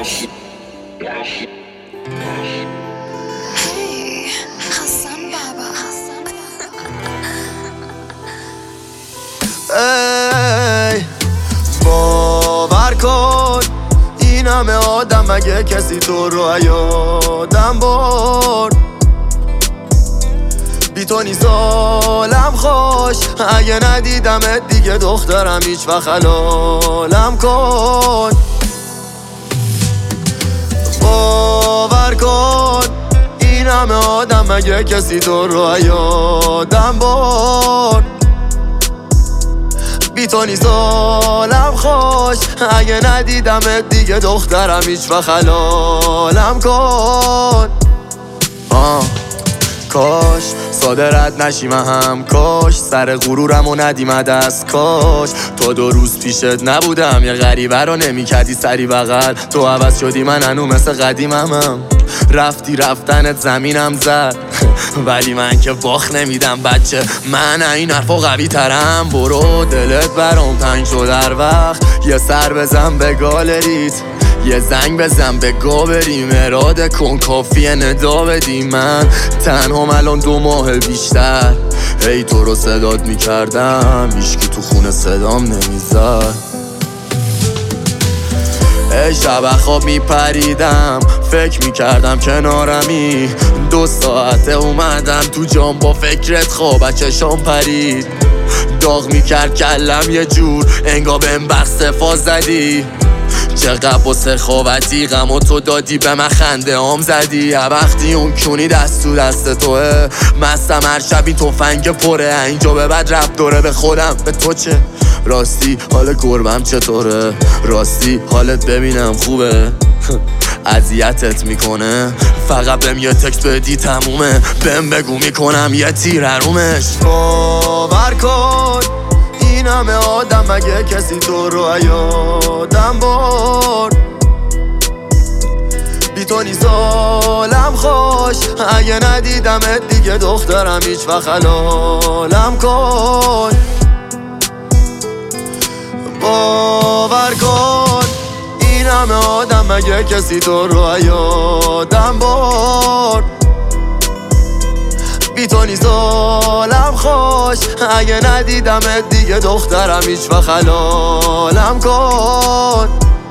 ای باور کن این همه آدم مگه کسی تو رو یادم برد بی تو نیست حالم خوش اگه ندیدمت دیگه دخترم هیچ وقت حلالم کن باور کن این همه آدم مگه کسی تو رو یادم برد بی تو نیست حالم خوش اگه ندیدمت دیگه دخترم هیچ وقت حلالم کن کاش ساده رد نشیم هم کاش سر غرورم و ندیم دست کاش تا 2 روز پیشت نبودم یه غریبه رو نمی کردی سری بغل تو عوض شدی من هنو مثل قدیمم رفتی رفتنت زمینم زد ولی من که باخ نمیدم بچه من این حرفا قوی ترم برو دلت برام تنگ شد در وقت یه سر بزن به گالریت یه زنگ بزن به گا بریم اراده کن کافیه ندا بدی من تنهام الان 2 ماه بیشتر ای تو رو صدات میکردم هیچکی تو خونه صدام نمیزد ای شب خواب میپریدم فکر میکردم کنارمی 2 ساعته اومدم تو جام با فکرت خواب چشام پرید داغ میکرد کلم یه جور انگار بهم بخصفا زدی چقدر با سخاوتی غم و تو دادی به من خنده هم زدی وقتی اون کونی دست تو دست توه مستم هر شب این تفنگ پره اینجا به بعد رفت دوره به خودم به تو چه راستی حال گربم چطوره راستی حالت ببینم خوبه اذیتت میکنه فقط بهم یه تکست بدی تمومه بهم بگو میکنم یه تیر حرومش باور کن این همه آدم مگه کسی تو رو یادم برد بی تو نیست حالم خوش اگه ندیدمت دیگه دخترم هیچ وقت حلالم کن باور کن این همه آدم مگه کسی تو رو یادم برد بی تو نیست حالم خوش اگه ندیدمت دیگه دخترم هیچ وقت حلالم کن